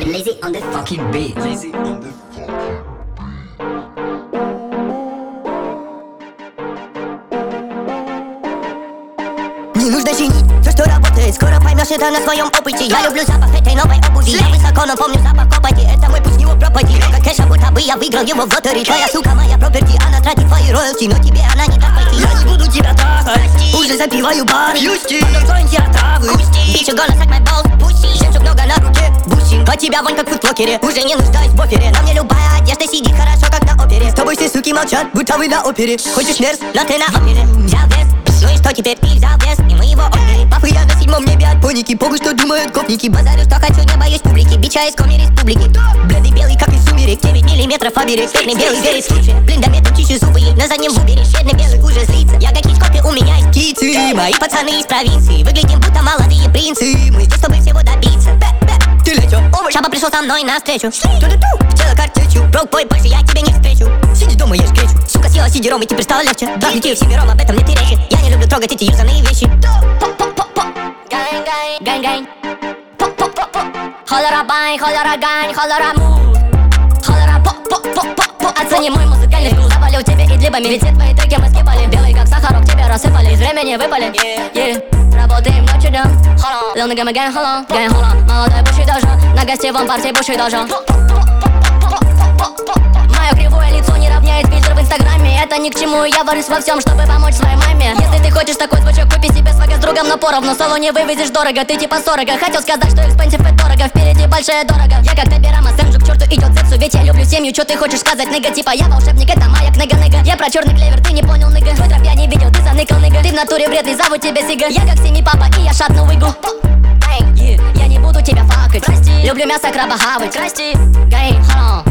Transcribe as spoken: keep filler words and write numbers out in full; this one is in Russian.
Lazy on the fucking beat. Lazy on the Не нужно чинить то, что работает. Скоро поймешь это на своем опыте. Я люблю запах этой новой обуви. Я высоко, но помню запах копоти. Это мой путь, его пропади. Много кэша, будто бы я выиграл его в лотерее. Твоя сука моя проперти, она тратит твои роялти, но тебе она не даст пойти. Я не буду тебя трахать, уже запиваю бары. Потом joint я травы. Bitch, you gonna suck my balls, pussy. Жемчуг много на руке, бусин. От тебя вонь как в футлокере. Уже не нуждаюсь в буфере. На мне любая одежда сидит хорошо, как на опере. С тобой все суки молчат, будто вы на опере. Хочешь мерз, но ты на опере. Взял вес, ну и что теперь? Ты взял вес, и мы его отняли. Папы, я на седьмом небе от поники. Похуй, что думают гопники. Базарю, что хочу, не боюсь публики. Бича из коми республики. Бледный белый, как из сумерек. Девять миллиметров оберег. Бедный белый верит в случае. Блин, да мету чище зубы. На заднем выбере. Бедный белый уже злится. Я как копи, у меня есть птицы. Мои пацаны из провинции. Выглядим будто молодые принцы. Мы здесь, чтобы всего добиться. Ты лечо, овощ. Шаба пришел со мной навстречу. Ту-ду-ту, тело картечью. Брок-бой, больше я тебе не встречу. Сиди дома, ешь гречу. Сука съела сидером, и теперь стало легче. Два детей всемиром, об этом нет и речи. Я не люблю трогать эти юзанные вещи. Гань-гань, гань-гань. Холера бань, холера гань, холера мув. Холера по-по-по-по-по. Оцени мой музыкальный вкус. Завалю тебе идлибами, ведь все твои треки мы скипали. Белый как сахарок, тебе рассыпали. Из времени выпали. Yeah. Работаем ночью днем. Lil nigga my gang, hold on, gang, hold on. Молодой буши должен, на гостевом парте буши должен. Мое кривое лицо не равняет фильтр в инстаграме. Это ни к чему, я варюсь во всем, чтобы помочь своей маме. Если ты хочешь такой звучок, купи себе свага с другом, но поровну. Соло не вывезешь дорого, ты типа сорок. Хотел сказать, что экспенсив это дорого, впереди большая дорого. Я как Табирама, Сэнджу, к черту идет зепсу. Ведь я люблю семью, что ты хочешь сказать, ныга? Типа я волшебник, это маяк, ныга-ныга. Я про черный клевер, ты не понял, ныга. Твой троп я не видел, ты заныкал, ныга. Ты в натуре вредный, зовут тебя Сига. Я как семи папа, и я шатну выгу. Yeah. Я не буду тебя факать, прости. Люблю мясо краба хавать, прости. Гай, hold on.